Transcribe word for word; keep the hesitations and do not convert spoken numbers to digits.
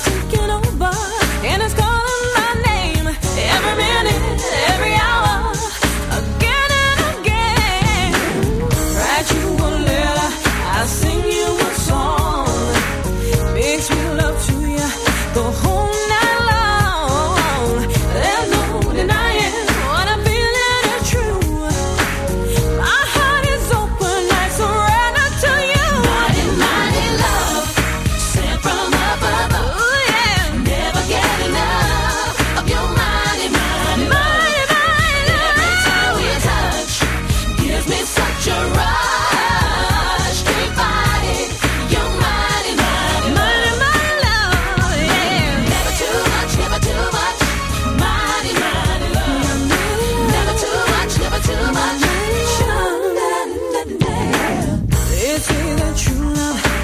taking over, and it's calling my name every minute, every hour, again and again. Write you a letter, I sing you a song, make sweet love to you the whole night long. There's no denying what I'm feeling is true. My heart is open, I surrender to you. Mighty, mighty love, sent from above. Ooh, yeah. Never get enough of your mighty, mighty, mighty, mighty love. Every time we touch, gives me such a rush. Can't fight it, your mighty, mighty, mighty, mighty love, yeah. Never too much, never too much, mighty, mighty love. Never too much, never too much. They say that true love